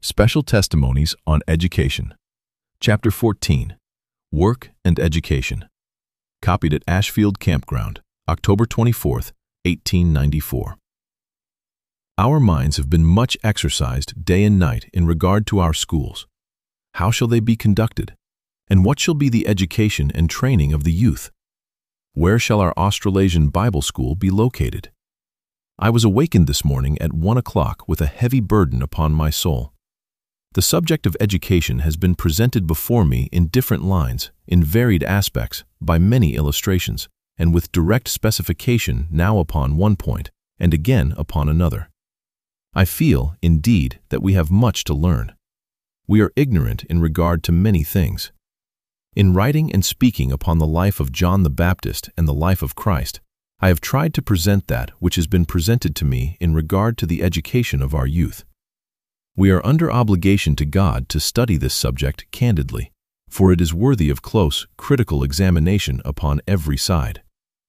Special Testimonies on Education. Chapter 14. Work and Education. Copied at Ashfield Campground, October 24, 1894. Our minds have been much exercised day and night in regard to our schools. How shall they be conducted? And what shall be the education and training of the youth? Where shall our Australasian Bible School be located? I was awakened this morning at 1 o'clock with a heavy burden upon my soul. The subject of education has been presented before me in different lines, in varied aspects, by many illustrations, and with direct specification now upon one point, and again upon another. I feel, indeed, that we have much to learn. We are ignorant in regard to many things. In writing and speaking upon the life of John the Baptist and the life of Christ, I have tried to present that which has been presented to me in regard to the education of our youth. We are under obligation to God to study this subject candidly, for it is worthy of close, critical examination upon every side.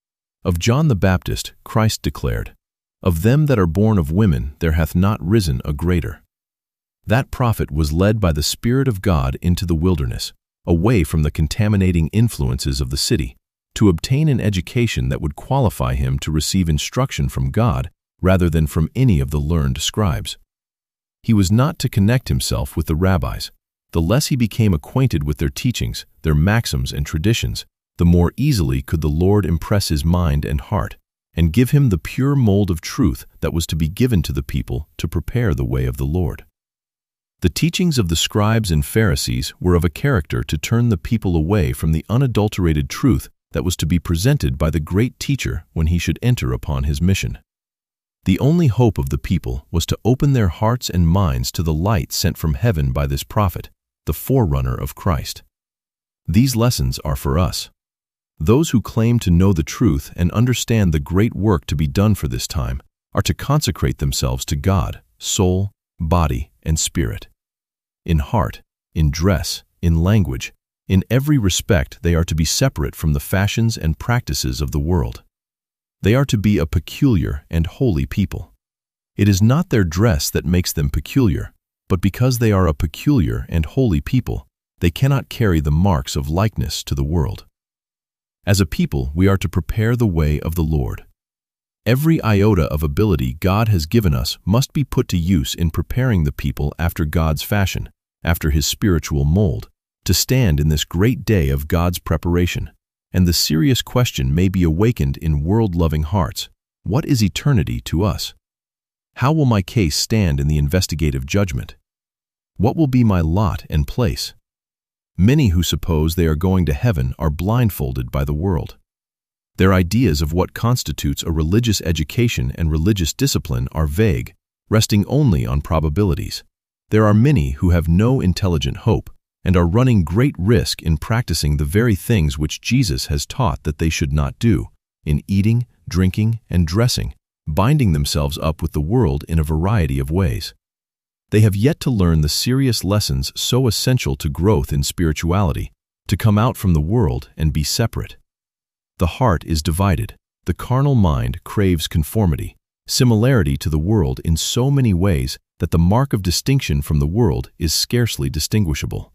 Of John the Baptist, Christ declared, "Of them that are born of women there hath not risen a greater." That prophet was led by the Spirit of God into the wilderness, away from the contaminating influences of the city, to obtain an education that would qualify him to receive instruction from God rather than from any of the learned scribes. He was not to connect himself with the rabbis. The less he became acquainted with their teachings, their maxims and traditions, the more easily could the Lord impress his mind and heart, and give him the pure mold of truth that was to be given to the people to prepare the way of the Lord. The teachings of the scribes and Pharisees were of a character to turn the people away from the unadulterated truth that was to be presented by the great teacher when he should enter upon his mission. The only hope of the people was to open their hearts and minds to the light sent from heaven by this prophet, the forerunner of Christ. These lessons are for us. Those who claim to know the truth and understand the great work to be done for this time are to consecrate themselves to God, soul, body, and spirit. In heart, in dress, in language, in every respect they are to be separate from the fashions and practices of the world. They are to be a peculiar and holy people. It is not their dress that makes them peculiar, but because they are a peculiar and holy people, they cannot carry the marks of likeness to the world. As a people, we are to prepare the way of the Lord. Every iota of ability God has given us must be put to use in preparing the people after God's fashion, after his spiritual mold, to stand in this great day of God's preparation. And the serious question may be awakened in world-loving hearts: what is eternity to us? How will my case stand in the investigative judgment? What will be my lot and place? Many who suppose they are going to heaven are blindfolded by the world. Their ideas of what constitutes a religious education and religious discipline are vague, resting only on probabilities. There are many who have no intelligent hope, and are running great risk in practicing the very things which Jesus has taught that they should not do, in eating, drinking, and dressing, binding themselves up with the world in a variety of ways. They have yet to learn the serious lessons so essential to growth in spirituality, to come out from the world and be separate. The heart is divided. The carnal mind craves conformity, similarity to the world in so many ways that the mark of distinction from the world is scarcely distinguishable.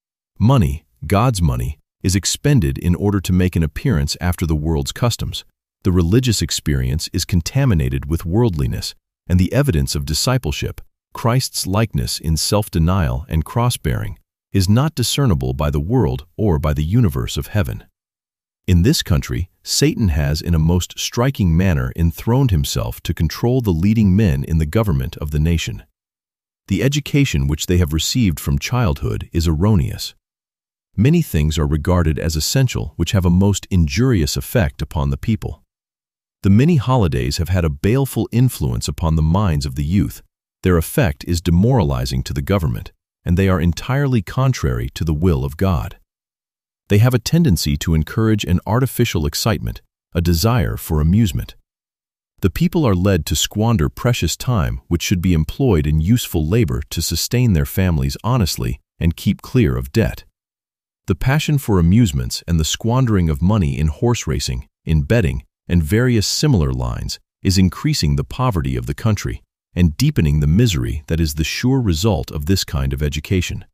Money, God's money, is expended in order to make an appearance after the world's customs. The religious experience is contaminated with worldliness, and the evidence of discipleship, Christ's likeness in self-denial and cross-bearing, is not discernible by the world or by the universe of heaven. In this country, Satan has in a most striking manner enthroned himself to control the leading men in the government of the nation. The education which they have received from childhood is erroneous. Many things are regarded as essential which have a most injurious effect upon the people. The many holidays have had a baleful influence upon the minds of the youth. Their effect is demoralizing to the government, and they are entirely contrary to the will of God. They have a tendency to encourage an artificial excitement, a desire for amusement. The people are led to squander precious time which should be employed in useful labor to sustain their families honestly and keep clear of debt. The passion for amusements and the squandering of money in horse racing, in betting, and various similar lines is increasing the poverty of the country, and deepening the misery that is the sure result of this kind of education.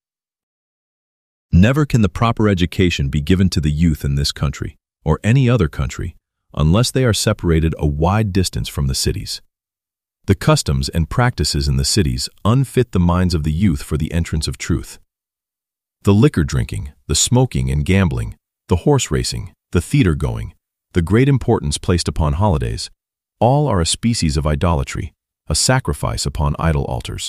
Never can the proper education be given to the youth in this country, or any other country, unless they are separated a wide distance from the cities. The customs and practices in the cities unfit the minds of the youth for the entrance of truth. The liquor drinking, the smoking and gambling, the horse racing, the theater going, the great importance placed upon holidays, all are a species of idolatry, a sacrifice upon idol altars.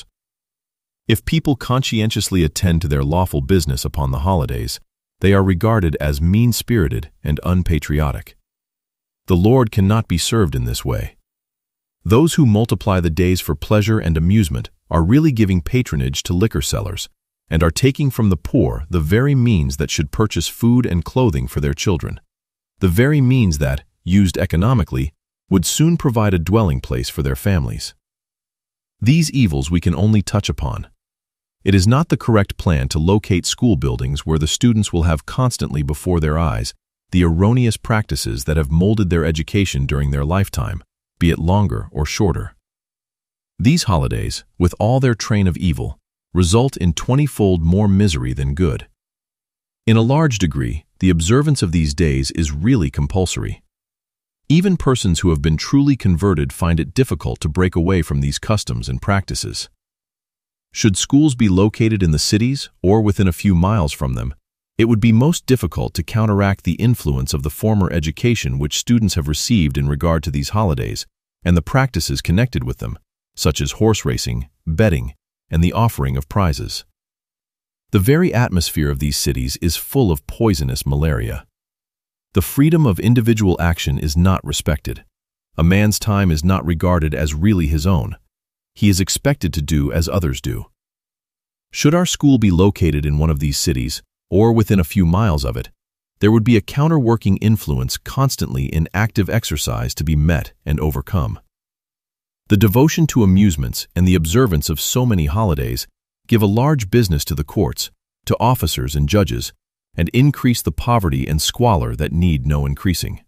If people conscientiously attend to their lawful business upon the holidays, they are regarded as mean-spirited and unpatriotic. The Lord cannot be served in this way. Those who multiply the days for pleasure and amusement are really giving patronage to liquor sellers and are taking from the poor the very means that should purchase food and clothing for their children, the very means that, used economically, would soon provide a dwelling place for their families. These evils we can only touch upon. It is not the correct plan to locate school buildings where the students will have constantly before their eyes the erroneous practices that have molded their education during their lifetime, be it longer or shorter. These holidays, with all their train of evil, result in 20-fold more misery than good. In a large degree, the observance of these days is really compulsory. Even persons who have been truly converted find it difficult to break away from these customs and practices. Should schools be located in the cities or within a few miles from them, it would be most difficult to counteract the influence of the former education which students have received in regard to these holidays and the practices connected with them, such as horse racing, betting, and the offering of prizes. The very atmosphere of these cities is full of poisonous malaria. The freedom of individual action is not respected. A man's time is not regarded as really his own. He is expected to do as others do. Should our school be located in one of these cities, or within a few miles of it, there would be a counterworking influence constantly in active exercise to be met and overcome. The devotion to amusements and the observance of so many holidays give a large business to the courts, to officers and judges, and increase the poverty and squalor that need no increasing.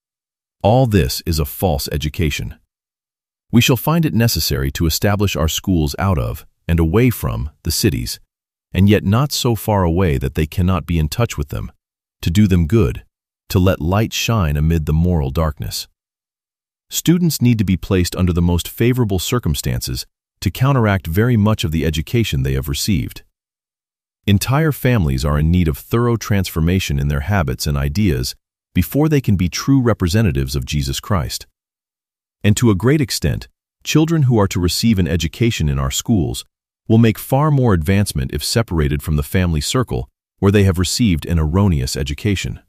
All this is a false education. We shall find it necessary to establish our schools out of and away from the cities, and yet not so far away that they cannot be in touch with them, to do them good, to let light shine amid the moral darkness. Students need to be placed under the most favorable circumstances to counteract very much of the education they have received. Entire families are in need of thorough transformation in their habits and ideas before they can be true representatives of Jesus Christ. And to a great extent, children who are to receive an education in our schools will make far more advancement if separated from the family circle where they have received an erroneous education.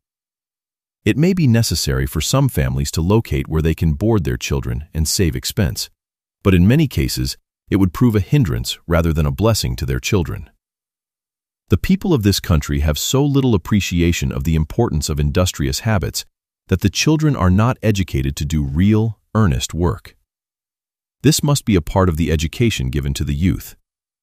It may be necessary for some families to locate where they can board their children and save expense, but in many cases, it would prove a hindrance rather than a blessing to their children. The people of this country have so little appreciation of the importance of industrious habits that the children are not educated to do real, earnest work. This must be a part of the education given to the youth.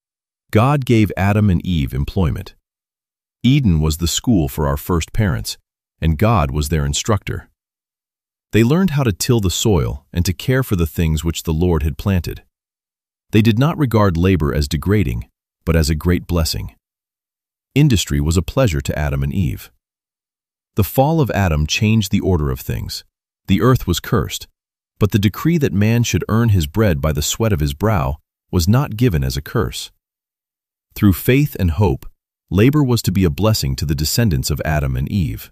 God gave Adam and Eve employment. Eden was the school for our first parents, and God was their instructor. They learned how to till the soil and to care for the things which the Lord had planted. They did not regard labor as degrading, but as a great blessing. Industry was a pleasure to Adam and Eve. The fall of Adam changed the order of things. The earth was cursed, but the decree that man should earn his bread by the sweat of his brow was not given as a curse. Through faith and hope, labor was to be a blessing to the descendants of Adam and Eve.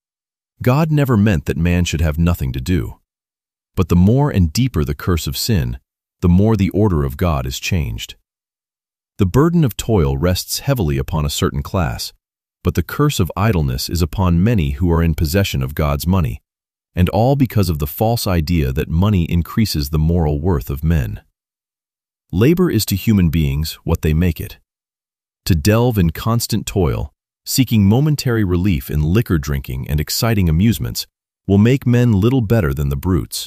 God never meant that man should have nothing to do. But the more and deeper the curse of sin, the more the order of God is changed. The burden of toil rests heavily upon a certain class, but the curse of idleness is upon many who are in possession of God's money, and all because of the false idea that money increases the moral worth of men. Labor is to human beings what they make it. To delve in constant toil, seeking momentary relief in liquor drinking and exciting amusements, will make men little better than the brutes.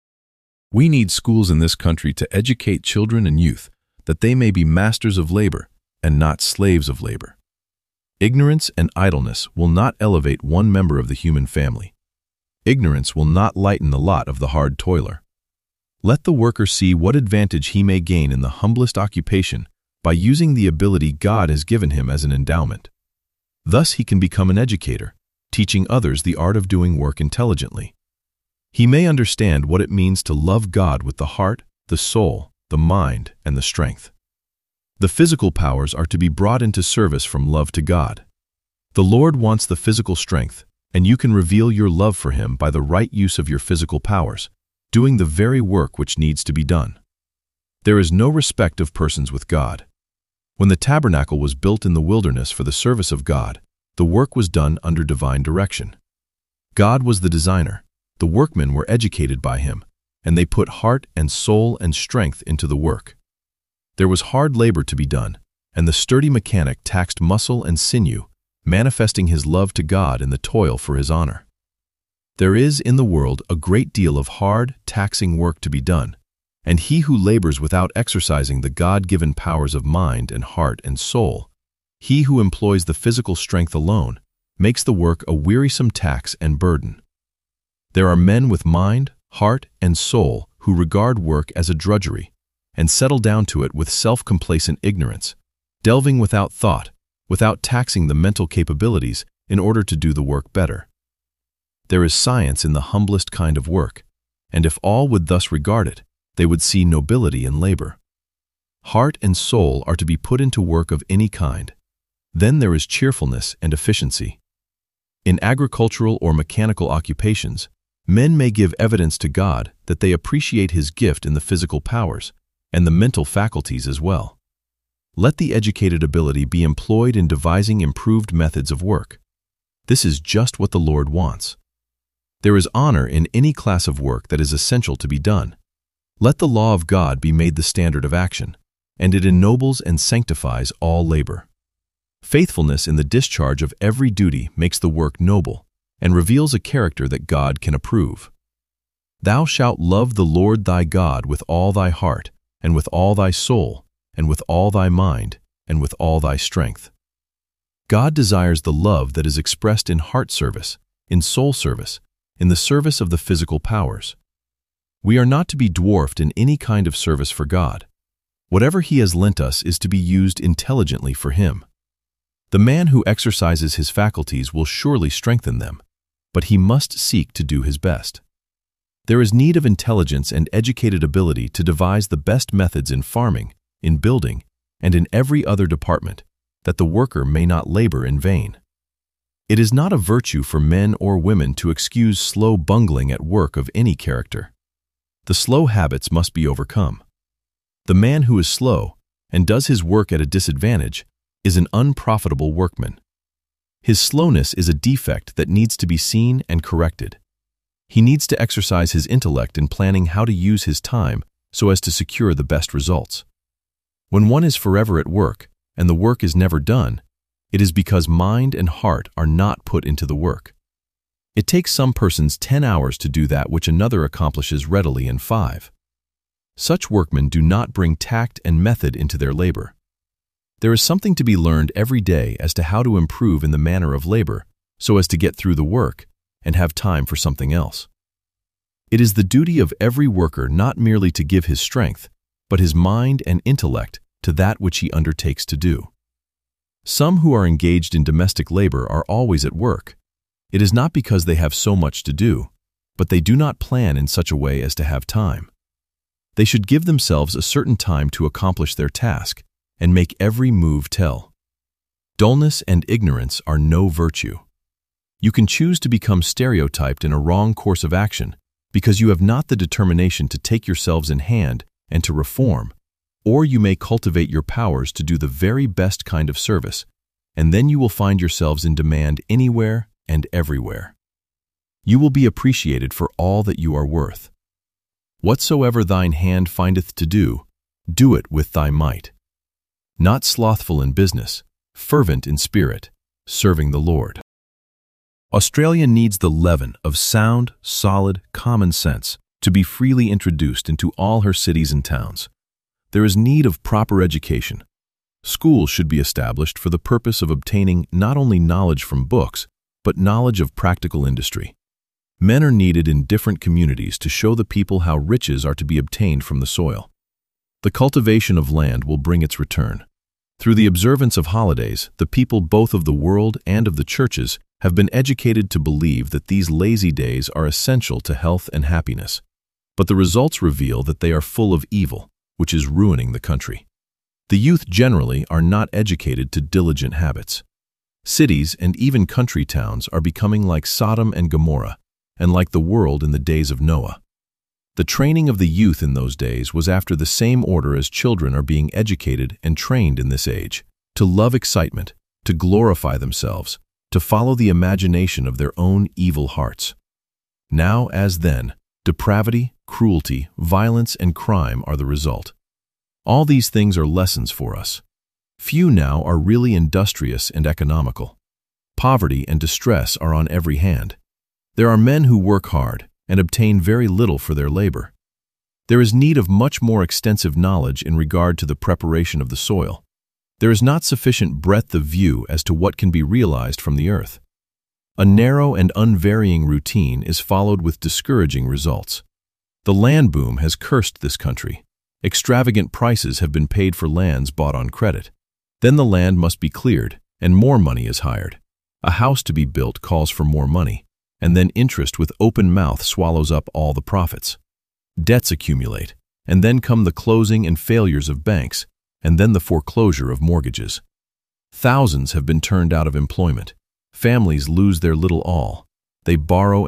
We need schools in this country to educate children and youth that they may be masters of labor and not slaves of labor. Ignorance and idleness will not elevate one member of the human family. Ignorance will not lighten the lot of the hard toiler. Let the worker see what advantage he may gain in the humblest occupation by using the ability God has given him as an endowment. Thus he can become an educator, teaching others the art of doing work intelligently. He may understand what it means to love God with the heart, the soul, the mind, and the strength. The physical powers are to be brought into service from love to God. The Lord wants the physical strength, and you can reveal your love for Him by the right use of your physical powers, doing the very work which needs to be done. There is no respect of persons with God. When the tabernacle was built in the wilderness for the service of God, the work was done under divine direction. God was the designer, the workmen were educated by Him, and they put heart and soul and strength into the work. There was hard labor to be done, and the sturdy mechanic taxed muscle and sinew, manifesting his love to God in the toil for His honor. There is in the world a great deal of hard, taxing work to be done, and he who labors without exercising the God-given powers of mind and heart and soul, he who employs the physical strength alone, makes the work a wearisome tax and burden. There are men with mind, heart, and soul who regard work as a drudgery, and settle down to it with self-complacent ignorance, delving without thought, without taxing the mental capabilities in order to do the work better. There is science in the humblest kind of work, and if all would thus regard it, they would see nobility in labor. Heart and soul are to be put into work of any kind. Then there is cheerfulness and efficiency. In agricultural or mechanical occupations, men may give evidence to God that they appreciate His gift in the physical powers and the mental faculties as well. Let the educated ability be employed in devising improved methods of work. This is just what the Lord wants. There is honor in any class of work that is essential to be done. Let the law of God be made the standard of action, and it ennobles and sanctifies all labor. Faithfulness in the discharge of every duty makes the work noble and reveals a character that God can approve. Thou shalt love the Lord thy God with all thy heart, and with all thy soul, and with all thy mind, and with all thy strength. God desires the love that is expressed in heart service, in soul service, in the service of the physical powers. We are not to be dwarfed in any kind of service for God. Whatever He has lent us is to be used intelligently for Him. The man who exercises his faculties will surely strengthen them, but he must seek to do his best. There is need of intelligence and educated ability to devise the best methods in farming, in building, and in every other department, that the worker may not labor in vain. It is not a virtue for men or women to excuse slow bungling at work of any character. The slow habits must be overcome. The man who is slow and does his work at a disadvantage is an unprofitable workman. His slowness is a defect that needs to be seen and corrected. He needs to exercise his intellect in planning how to use his time so as to secure the best results. When one is forever at work and the work is never done, it is because mind and heart are not put into the work. It takes some persons 10 hours to do that which another accomplishes readily in 5. Such workmen do not bring tact and method into their labor. There is something to be learned every day as to how to improve in the manner of labor so as to get through the work and have time for something else. It is the duty of every worker not merely to give his strength, but his mind and intellect to that which he undertakes to do. Some who are engaged in domestic labor are always at work. It is not because they have so much to do, but they do not plan in such a way as to have time. They should give themselves a certain time to accomplish their task and make every move tell. Dullness and ignorance are no virtue. You can choose to become stereotyped in a wrong course of action because you have not the determination to take yourselves in hand and to reform, or you may cultivate your powers to do the very best kind of service, and then you will find yourselves in demand anywhere and everywhere. You will be appreciated for all that you are worth. Whatsoever thine hand findeth to do, do it with thy might. Not slothful in business, fervent in spirit, serving the Lord. Australia needs the leaven of sound, solid, common sense to be freely introduced into all her cities and towns. There is need of proper education. Schools should be established for the purpose of obtaining not only knowledge from books, but knowledge of practical industry. Men are needed in different communities to show the people how riches are to be obtained from the soil. The cultivation of land will bring its return. Through the observance of holidays, the people both of the world and of the churches have been educated to believe that these lazy days are essential to health and happiness. But the results reveal that they are full of evil, which is ruining the country. The youth generally are not educated to diligent habits. Cities and even country towns are becoming like Sodom and Gomorrah, and like the world in the days of Noah. The training of the youth in those days was after the same order as children are being educated and trained in this age, to love excitement, to glorify themselves, to follow the imagination of their own evil hearts. Now, as then, depravity, cruelty, violence, and crime are the result. All these things are lessons for us. Few now are really industrious and economical. Poverty and distress are on every hand. There are men who work hard and obtain very little for their labor. There is need of much more extensive knowledge in regard to the preparation of the soil. There is not sufficient breadth of view as to what can be realized from the earth. A narrow and unvarying routine is followed with discouraging results. The land boom has cursed this country. Extravagant prices have been paid for lands bought on credit. Then the land must be cleared, and more money is hired. A house to be built calls for more money, and then interest with open mouth swallows up all the profits. Debts accumulate, and then come the closing and failures of banks, and then the foreclosure of mortgages. Thousands have been turned out of employment. Families lose their little all. They borrow,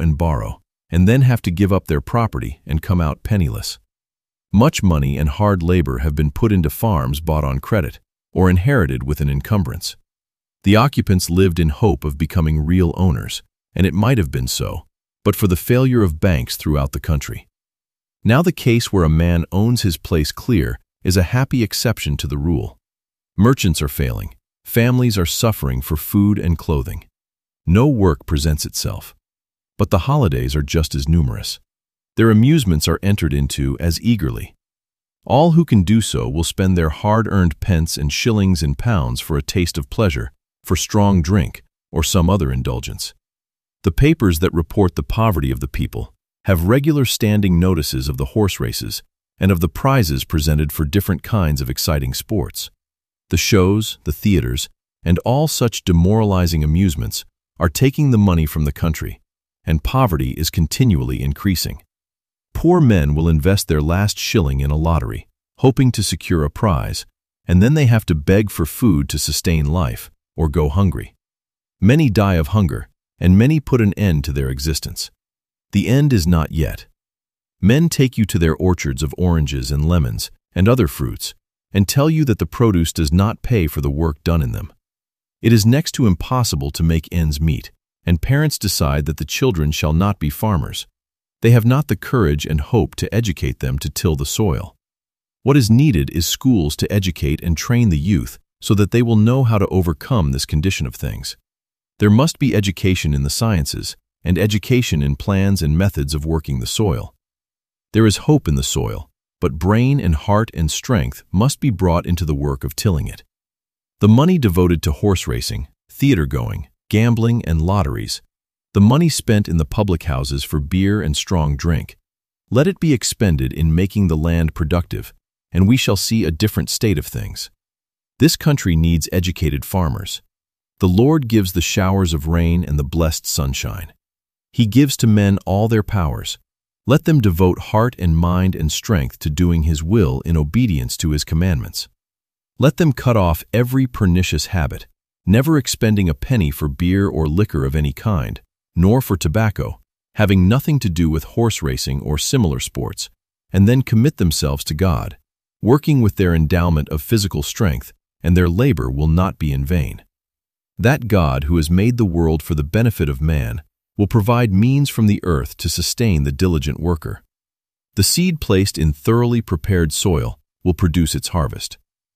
and then have to give up their property and come out penniless. Much money and hard labor have been put into farms bought on credit, or inherited with an encumbrance. The occupants lived in hope of becoming real owners, and it might have been so, but for the failure of banks throughout the country. Now the case where a man owns his place clear is a happy exception to the rule. Merchants are failing. Families are suffering for food and clothing. No work presents itself. But the holidays are just as numerous. Their amusements are entered into as eagerly. All who can do so will spend their hard-earned pence and shillings and pounds for a taste of pleasure, for strong drink, or some other indulgence. The papers that report the poverty of the people have regular standing notices of the horse races and of the prizes presented for different kinds of exciting sports. The shows, the theaters, and all such demoralizing amusements are taking the money from the country, and poverty is continually increasing. Poor men will invest their last shilling in a lottery, hoping to secure a prize, and then they have to beg for food to sustain life, or go hungry. Many die of hunger, and many put an end to their existence. The end is not yet. Men take you to their orchards of oranges and lemons and other fruits, and tell you that the produce does not pay for the work done in them. It is next to impossible to make ends meet, and parents decide that the children shall not be farmers. They have not the courage and hope to educate them to till the soil. What is needed is schools to educate and train the youth so that they will know how to overcome this condition of things. There must be education in the sciences and education in plans and methods of working the soil. There is hope in the soil, but brain and heart and strength must be brought into the work of tilling it. The money devoted to horse racing, theater-going, gambling, and lotteries, the money spent in the public houses for beer and strong drink, let it be expended in making the land productive, and we shall see a different state of things. This country needs educated farmers. The Lord gives the showers of rain and the blessed sunshine. He gives to men all their powers. Let them devote heart and mind and strength to doing His will in obedience to His commandments. Let them cut off every pernicious habit, never expending a penny for beer or liquor of any kind, nor for tobacco, having nothing to do with horse racing or similar sports, and then commit themselves to God, working with their endowment of physical strength, and their labor will not be in vain. That God who has made the world for the benefit of man will provide means from the earth to sustain the diligent worker. The seed placed in thoroughly prepared soil will produce its harvest.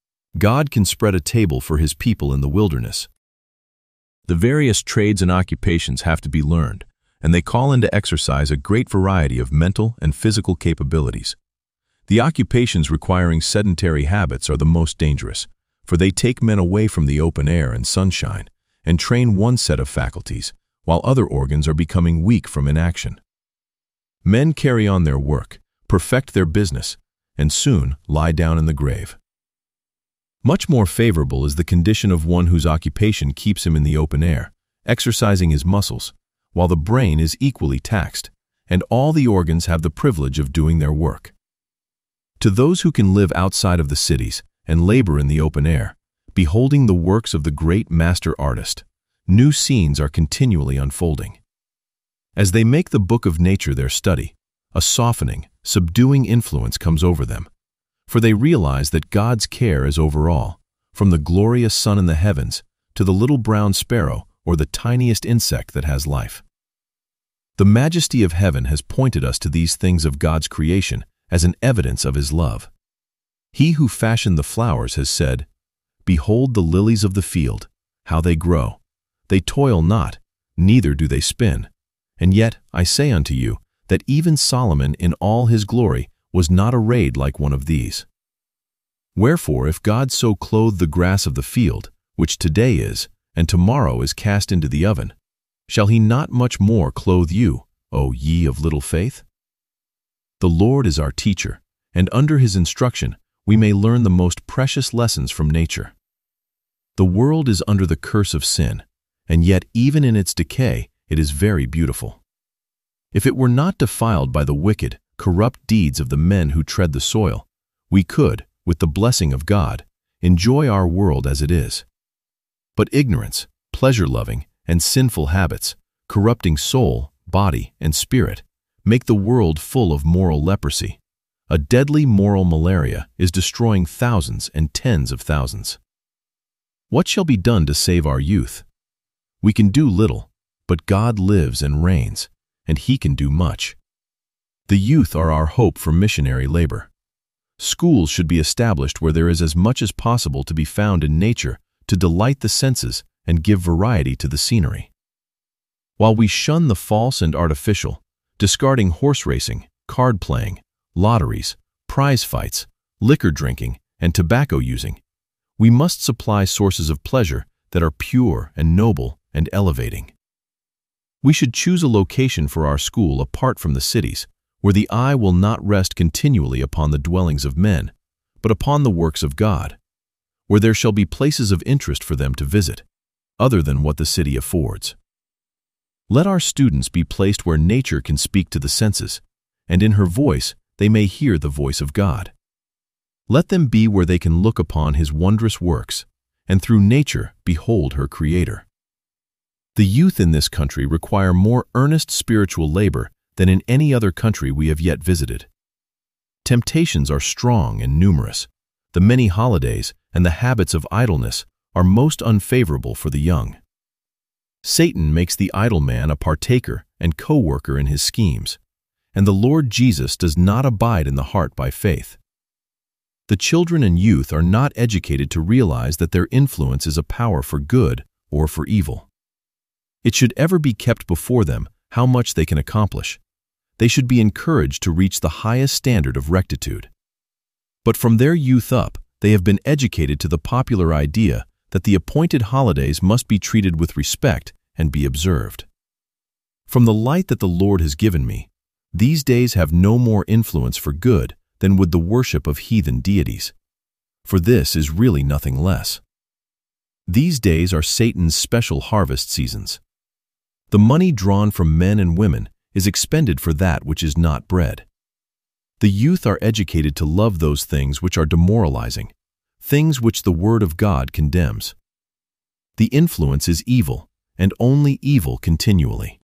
God can spread a table for His people in the wilderness. The various trades and occupations have to be learned, and they call into exercise a great variety of mental and physical capabilities. The occupations requiring sedentary habits are the most dangerous, for they take men away from the open air and sunshine, and train one set of faculties, while other organs are becoming weak from inaction. Men carry on their work, perfect their business, and soon lie down in the grave. Much more favorable is the condition of one whose occupation keeps him in the open air, exercising his muscles, while the brain is equally taxed, and all the organs have the privilege of doing their work. To those who can live outside of the cities and labor in the open air, beholding the works of the great master artist, new scenes are continually unfolding. As they make the book of nature their study, a softening, subduing influence comes over them, for they realize that God's care is over all, from the glorious sun in the heavens to the little brown sparrow or the tiniest insect that has life. The majesty of heaven has pointed us to these things of God's creation as an evidence of His love. He who fashioned the flowers has said, "Behold the lilies of the field, how they grow. They toil not, neither do they spin. And yet I say unto you, that even Solomon in all his glory was not arrayed like one of these. Wherefore, if God so clothe the grass of the field, which today is, and tomorrow is cast into the oven, shall He not much more clothe you, O ye of little faith?" The Lord is our teacher, and under His instruction we may learn the most precious lessons from nature. The world is under the curse of sin, and yet even in its decay it is very beautiful. If it were not defiled by the wicked, corrupt deeds of the men who tread the soil, we could, with the blessing of God, enjoy our world as it is. But ignorance, pleasure-loving, and sinful habits, corrupting soul, body, and spirit, make the world full of moral leprosy. A deadly moral malaria is destroying thousands and tens of thousands. What shall be done to save our youth? We can do little, but God lives and reigns, and He can do much. The youth are our hope for missionary labor. Schools should be established where there is as much as possible to be found in nature to delight the senses and give variety to the scenery. While we shun the false and artificial, discarding horse racing, card playing, lotteries, prize fights, liquor drinking, and tobacco using, we must supply sources of pleasure that are pure and noble and elevating. We should choose a location for our school apart from the cities, where the eye will not rest continually upon the dwellings of men, but upon the works of God, where there shall be places of interest for them to visit, other than what the city affords. Let our students be placed where nature can speak to the senses, and in her voice they may hear the voice of God. Let them be where they can look upon His wondrous works, and through nature behold her Creator. The youth in this country require more earnest spiritual labor than in any other country we have yet visited. Temptations are strong and numerous. The many holidays and the habits of idleness are most unfavorable for the young. Satan makes the idle man a partaker and co-worker in his schemes, and the Lord Jesus does not abide in the heart by faith. The children and youth are not educated to realize that their influence is a power for good or for evil. It should ever be kept before them how much they can accomplish. They should be encouraged to reach the highest standard of rectitude. But from their youth up, they have been educated to the popular idea that the appointed holidays must be treated with respect and be observed. From the light that the Lord has given me, these days have no more influence for good than would the worship of heathen deities, for this is really nothing less. These days are Satan's special harvest seasons. The money drawn from men and women is expended for that which is not bread. The youth are educated to love those things which are demoralizing, things which the Word of God condemns. The influence is evil, and only evil continually.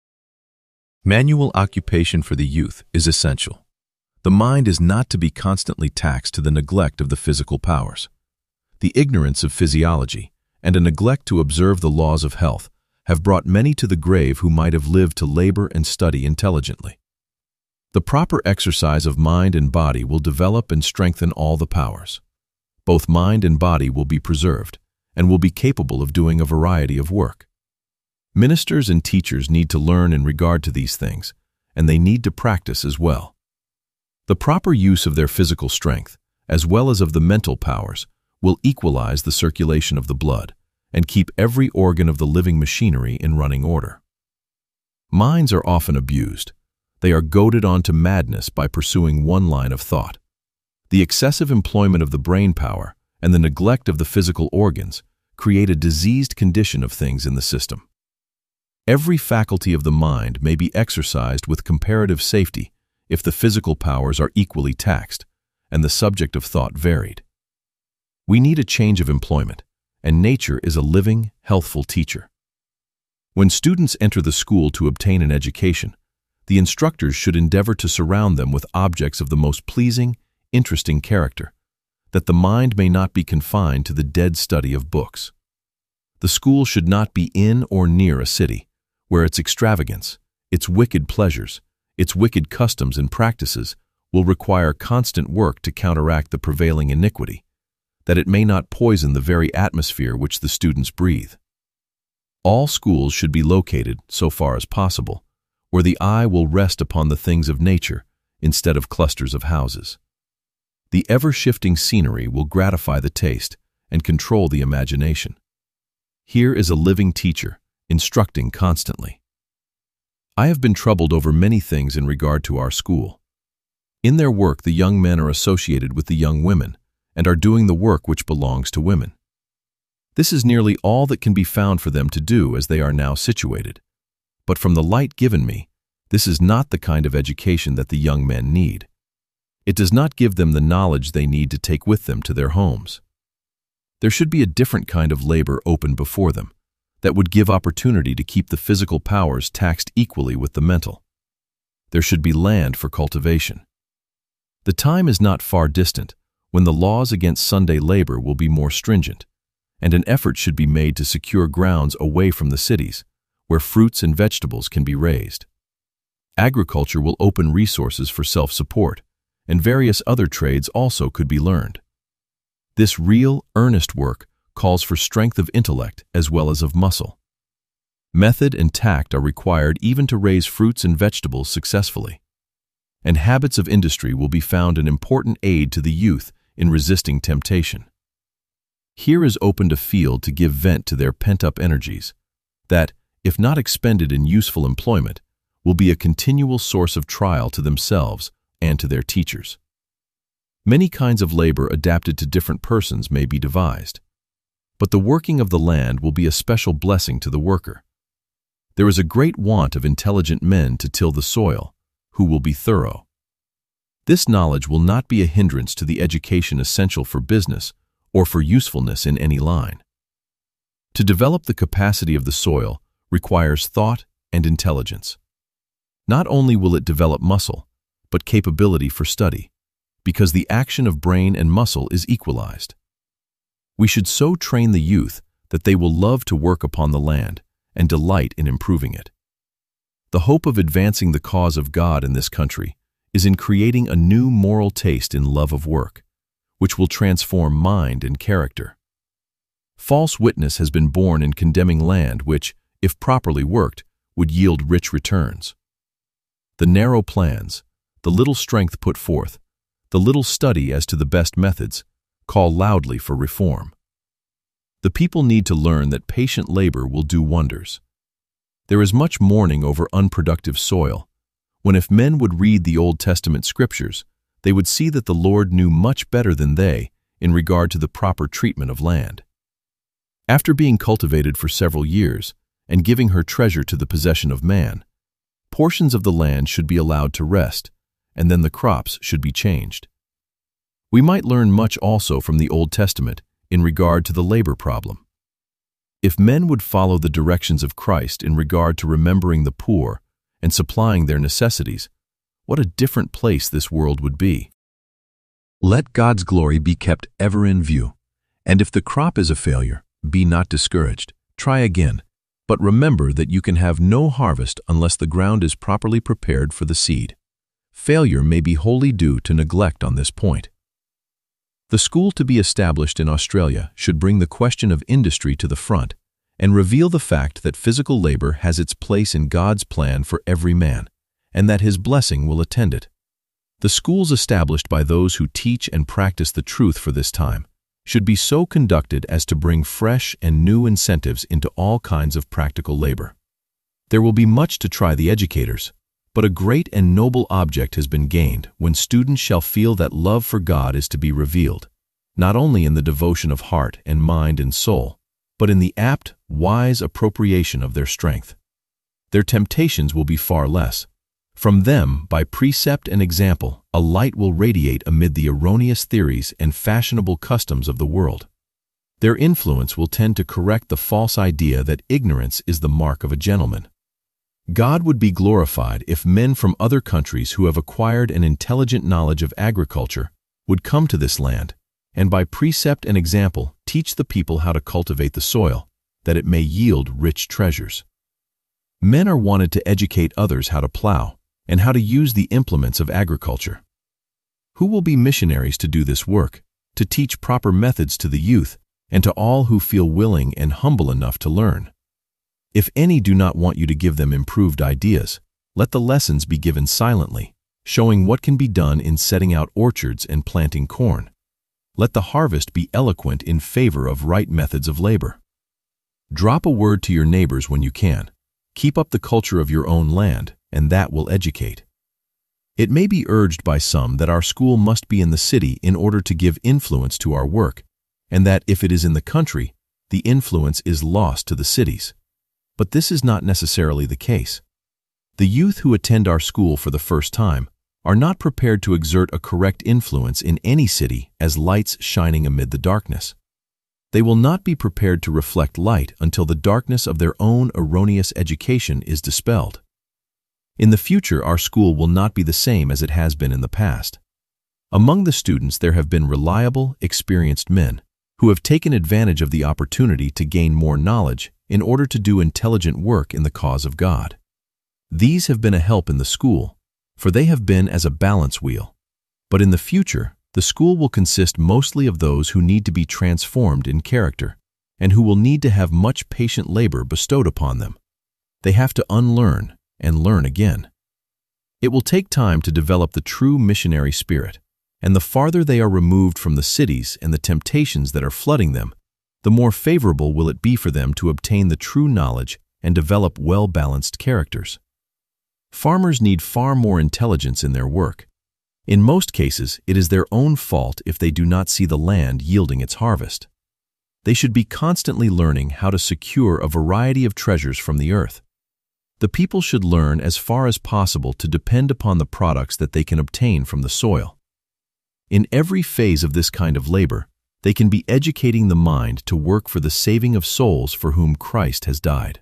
Manual occupation for the youth is essential. The mind is not to be constantly taxed to the neglect of the physical powers. The ignorance of physiology and a neglect to observe the laws of health have brought many to the grave who might have lived to labor and study intelligently. The proper exercise of mind and body will develop and strengthen all the powers. Both mind and body will be preserved and will be capable of doing a variety of work. Ministers and teachers need to learn in regard to these things, and they need to practice as well. The proper use of their physical strength, as well as of the mental powers, will equalize the circulation of the blood and keep every organ of the living machinery in running order. Minds are often abused. They are goaded on to madness by pursuing one line of thought. The excessive employment of the brain power and the neglect of the physical organs create a diseased condition of things in the system. Every faculty of the mind may be exercised with comparative safety if the physical powers are equally taxed and the subject of thought varied. We need a change of employment, and nature is a living, healthful teacher. When students enter the school to obtain an education, the instructors should endeavor to surround them with objects of the most pleasing, interesting character, that the mind may not be confined to the dead study of books. The school should not be in or near a city, where its extravagance, its wicked pleasures, its wicked customs and practices will require constant work to counteract the prevailing iniquity, that it may not poison the very atmosphere which the students breathe. All schools should be located, so far as possible, where the eye will rest upon the things of nature instead of clusters of houses. The ever-shifting scenery will gratify the taste and control the imagination. Here is a living teacher, instructing constantly. I have been troubled over many things in regard to our school. In their work, the young men are associated with the young women and are doing the work which belongs to women. This is nearly all that can be found for them to do as they are now situated. But from the light given me, this is not the kind of education that the young men need. It does not give them the knowledge they need to take with them to their homes. There should be a different kind of labor open before them that would give opportunity to keep the physical powers taxed equally with the mental. There should be land for cultivation. The time is not far distant when the laws against Sunday labor will be more stringent, and an effort should be made to secure grounds away from the cities, where fruits and vegetables can be raised. Agriculture will open resources for self-support, and various other trades also could be learned. This real, earnest work calls for strength of intellect as well as of muscle. Method and tact are required even to raise fruits and vegetables successfully. And habits of industry will be found an important aid to the youth in resisting temptation. Here is opened a field to give vent to their pent-up energies, that, if not expended in useful employment, will be a continual source of trial to themselves and to their teachers. Many kinds of labor adapted to different persons may be devised, but the working of the land will be a special blessing to the worker. There is a great want of intelligent men to till the soil, who will be thorough. This knowledge will not be a hindrance to the education essential for business or for usefulness in any line. To develop the capacity of the soil requires thought and intelligence. Not only will it develop muscle, but capability for study, because the action of brain and muscle is equalized. We should so train the youth that they will love to work upon the land and delight in improving it. The hope of advancing the cause of God in this country is in creating a new moral taste in love of work, which will transform mind and character. False witness has been born in condemning land which, if properly worked, would yield rich returns. The narrow plans, the little strength put forth, the little study as to the best methods, call loudly for reform. The people need to learn that patient labor will do wonders. There is much mourning over unproductive soil, when if men would read the Old Testament scriptures, they would see that the Lord knew much better than they in regard to the proper treatment of land. After being cultivated for several years and giving her treasure to the possession of man, portions of the land should be allowed to rest, and then the crops should be changed. We might learn much also from the Old Testament in regard to the labor problem. If men would follow the directions of Christ in regard to remembering the poor and supplying their necessities, what a different place this world would be. Let God's glory be kept ever in view, and if the crop is a failure, be not discouraged. Try again, but remember that you can have no harvest unless the ground is properly prepared for the seed. Failure may be wholly due to neglect on this point. The school to be established in Australia should bring the question of industry to the front and reveal the fact that physical labor has its place in God's plan for every man, and that His blessing will attend it. The schools established by those who teach and practice the truth for this time should be so conducted as to bring fresh and new incentives into all kinds of practical labor. There will be much to try the educators, But a great and noble object has been gained when students shall feel that love for God is to be revealed, not only in the devotion of heart and mind and soul, but in the apt, wise appropriation of their strength. Their temptations will be far less. From them, by precept and example, a light will radiate amid the erroneous theories and fashionable customs of the world. Their influence will tend to correct the false idea that ignorance is the mark of a gentleman. God would be glorified if men from other countries who have acquired an intelligent knowledge of agriculture would come to this land and by precept and example teach the people how to cultivate the soil, that it may yield rich treasures. Men are wanted to educate others how to plow and how to use the implements of agriculture. Who will be missionaries to do this work, to teach proper methods to the youth and to all who feel willing and humble enough to learn? If any do not want you to give them improved ideas, let the lessons be given silently, showing what can be done in setting out orchards and planting corn. Let the harvest be eloquent in favor of right methods of labor. Drop a word to your neighbors when you can. Keep up the culture of your own land, and that will educate. It may be urged by some that our school must be in the city in order to give influence to our work, and that if it is in the country, the influence is lost to the cities. But this is not necessarily the case. The youth who attend our school for the first time are not prepared to exert a correct influence in any city as lights shining amid the darkness. They will not be prepared to reflect light until the darkness of their own erroneous education is dispelled. In the future, our school will not be the same as it has been in the past. Among the students there have been reliable, experienced men who have taken advantage of the opportunity to gain more knowledge in order to do intelligent work in the cause of God. These have been a help in the school, for they have been as a balance wheel. But in the future, the school will consist mostly of those who need to be transformed in character and who will need to have much patient labor bestowed upon them. They have to unlearn and learn again. It will take time to develop the true missionary spirit, and the farther they are removed from the cities and the temptations that are flooding them, the more favorable will it be for them to obtain the true knowledge and develop well-balanced characters. Farmers need far more intelligence in their work. In most cases, it is their own fault if they do not see the land yielding its harvest. They should be constantly learning how to secure a variety of treasures from the earth. The people should learn as far as possible to depend upon the products that they can obtain from the soil. In every phase of this kind of labor, they can be educating the mind to work for the saving of souls for whom Christ has died.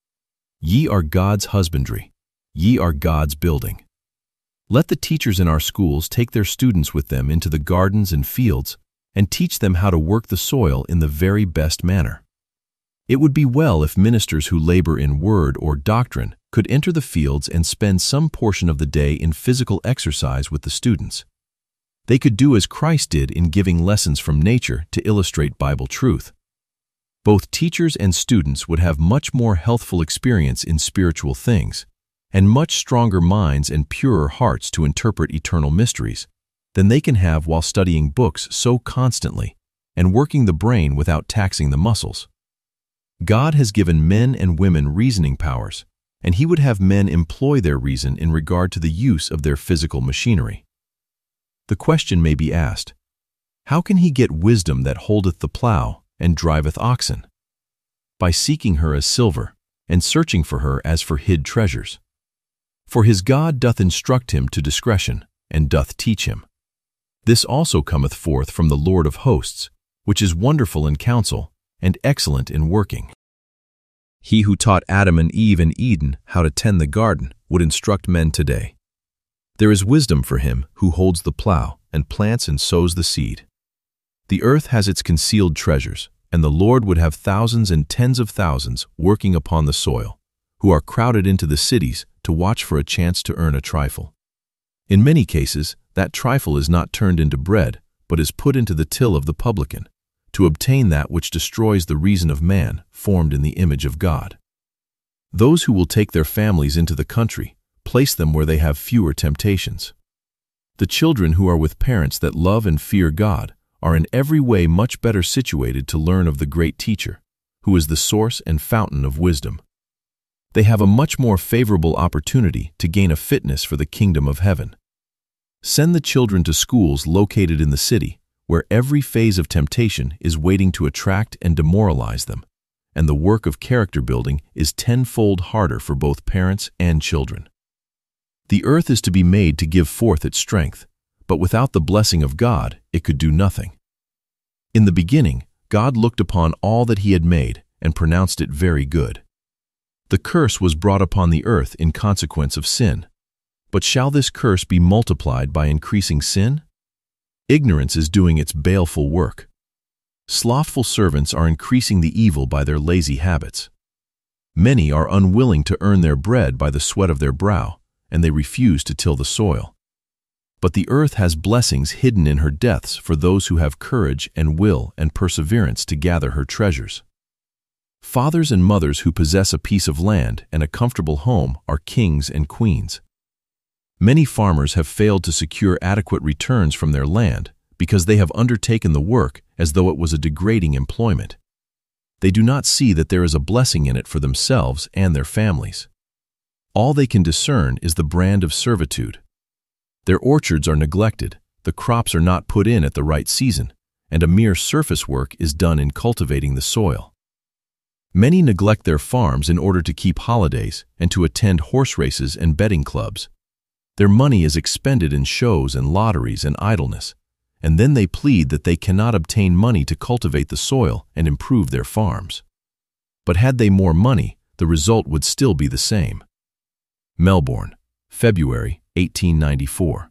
Ye are God's husbandry. Ye are God's building. Let the teachers in our schools take their students with them into the gardens and fields and teach them how to work the soil in the very best manner. It would be well if ministers who labor in word or doctrine could enter the fields and spend some portion of the day in physical exercise with the students. They could do as Christ did in giving lessons from nature to illustrate Bible truth. Both teachers and students would have much more healthful experience in spiritual things, and much stronger minds and purer hearts to interpret eternal mysteries than they can have while studying books so constantly and working the brain without taxing the muscles. God has given men and women reasoning powers, and He would have men employ their reason in regard to the use of their physical machinery. The question may be asked, how can he get wisdom that holdeth the plow and driveth oxen? By seeking her as silver, and searching for her as for hid treasures. For his God doth instruct him to discretion, and doth teach him. This also cometh forth from the Lord of hosts, which is wonderful in counsel, and excellent in working. He who taught Adam and Eve in Eden how to tend the garden would instruct men today. There is wisdom for him who holds the plow and plants and sows the seed. The earth has its concealed treasures, and the Lord would have thousands and tens of thousands working upon the soil, who are crowded into the cities to watch for a chance to earn a trifle. In many cases, that trifle is not turned into bread, but is put into the till of the publican, to obtain that which destroys the reason of man formed in the image of God. Those who will take their families into the country place them where they have fewer temptations. The children who are with parents that love and fear God are in every way much better situated to learn of the great teacher, who is the source and fountain of wisdom. they have a much more favorable opportunity to gain a fitness for the kingdom of heaven. Send the children to schools located in the city, where every phase of temptation is waiting to attract and demoralize them, and the work of character building is tenfold harder for both parents and children. The earth is to be made to give forth its strength, but without the blessing of God, it could do nothing. In the beginning, God looked upon all that He had made and pronounced it very good. The curse was brought upon the earth in consequence of sin. But shall this curse be multiplied by increasing sin? Ignorance is doing its baleful work. Slothful servants are increasing the evil by their lazy habits. Many are unwilling to earn their bread by the sweat of their brow, and they refuse to till the soil. But the earth has blessings hidden in her depths for those who have courage and will and perseverance to gather her treasures. Fathers and mothers who possess a piece of land and a comfortable home are kings and queens. Many farmers have failed to secure adequate returns from their land because they have undertaken the work as though it was a degrading employment. They do not see that there is a blessing in it for themselves and their families. All they can discern is the brand of servitude. Their orchards are neglected, the crops are not put in at the right season, and a mere surface work is done in cultivating the soil. Many neglect their farms in order to keep holidays and to attend horse races and betting clubs. Their money is expended in shows and lotteries and idleness, and then they plead that they cannot obtain money to cultivate the soil and improve their farms. But had they more money, the result would still be the same. Melbourne, February 1894.